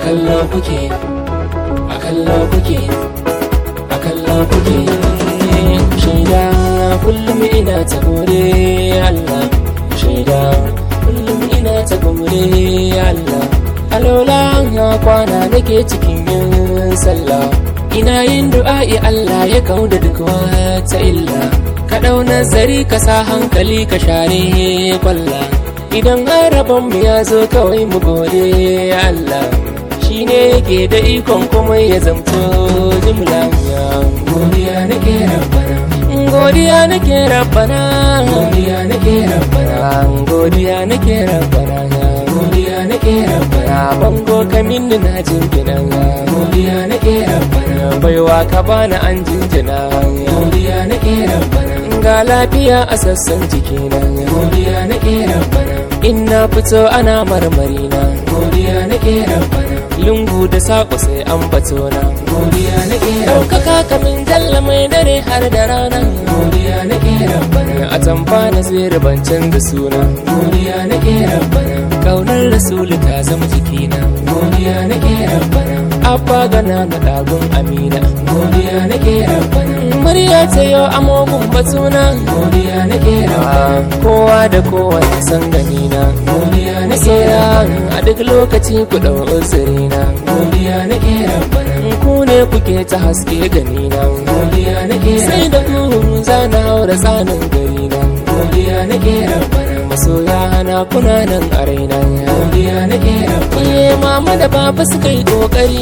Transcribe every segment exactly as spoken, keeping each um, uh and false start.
kallo kuke, a kallo kuke, a kallo kuke. Shaida kullum ina ta gode Allah, shaida kullum ina ta gode Allah. Alola kwana nake cikin yin sallah, ina yin du'a'i Allah ya kauda duk wata illa. Ka ɗau nazari ka sa hankali ka share kwalla, idan harabon mu ya zo kawai mu gode Allah. Shi ne yake da ikon kuma ya zamto jimla. Godiya nake rabbana, godiya nake rabbana, godiya nake rabbana, godiya nake rabbana, godiya nake rabbana. Bango kamin na jinjina, godiya nake rabbana. Baiwa ka bani an jinjina, godiya nake rabbana. Ga lafiya a sassan jikina, godiya nake rabbana. In na fito ana marmari na, godiya nake rabbana. Lungu da saƙo sai an bato na, godiya nake rabbana. Ɗaukaka kamin jalla mai dare har da rana, godiya nake rabbana. A tamfa na zai bancin da suna, godiya nake rabbana. Kaunar rasulu ta zama jikina, godiya nake rabbana. Abba gana na ɗagun amina, godiya nake rabbana. Murya ta yau amogun batuna, godiya nake rabbana. Kowa da kowa ya san ganina, godiya nake rabbana. A duk lokaci ku ɗau uzurina, godiya nake rabbana. Ku ne kuke ta haske ganina, godiya nake rabbana. Sai da ku zana haura tsanin garina, godiya nake rabbana. Masoya hana kuna nan a raina, godiya nake rabbana. Iye mama da baba suka yi kokari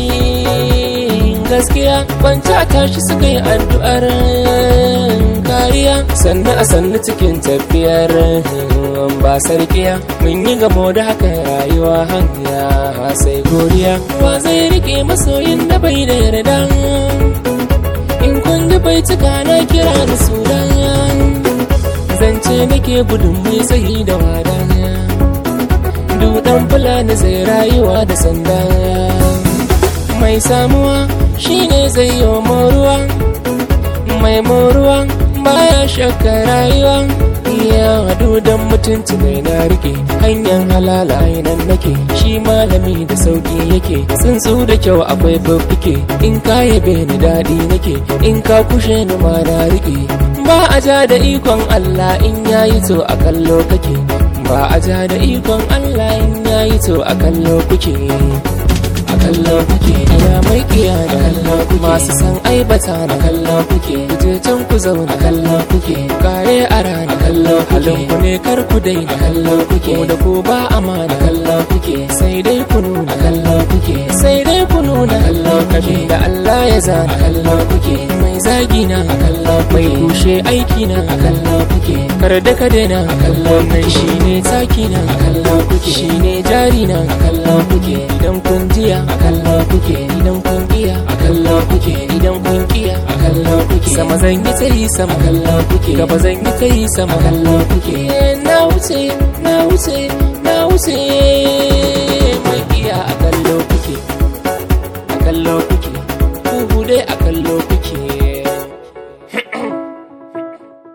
gaskiya, kwanta tashi suka yi addu'ar kariya. Sannu a sannu cikin tafiyar ba sarkiya, mun yi gamo da haka rayuwa hanya sai godiya. Wa zai rike masoyin da bai da yarda, in kun ji bai cika na kira ni sunan. Zance nake gudun mai tsayi da wada, dudan fulani zai rayuwa da sanda. Mai samuwa shine zai yi moruwa, mai moruwa baya shakka rayuwa. Ya dudan mutunci mai na rike, hanyar halala nan nake. Shi malami da sauki yake, tsuntsu da kyau akwai babbike. In ka yabe ni daɗi nake, in ka kushe ni ma na rike. Ba a ja da ikon Allah in yayi to a kallo kake, ba a ja da ikon Allah in yayi to a kallo kuke. A kallo kuke, ina mai kiya da kallo kuke. Masu san aibata na kallo kuke, kuje can ku zauna a kallo kuke. Kare a rana a kallo kuke, halin ku ne kar ku dai a kallo kuke. Mu da ku ba amana a kallo kuke, sai dai ku nuna a kallo kuke, sai dai ku nuna a kallo kuke. Da Allah ya zana a kallo kuke, mai zagi na a kallo kuke, mai kushe aiki na a kallo kuke. Kar da ka daina a kallo nan shine taki na a kallo kuke, shine jari na a kallo kuke. Idan kun jiya a kallo kuke, idan kun kiya a kallo kuke, idan kun kiya a kallo kuke. Sama zan yi ta yi sama kallo kuke, gaba zan yi ta yi sama kallo kuke. Na wuce, na wuce, na wuce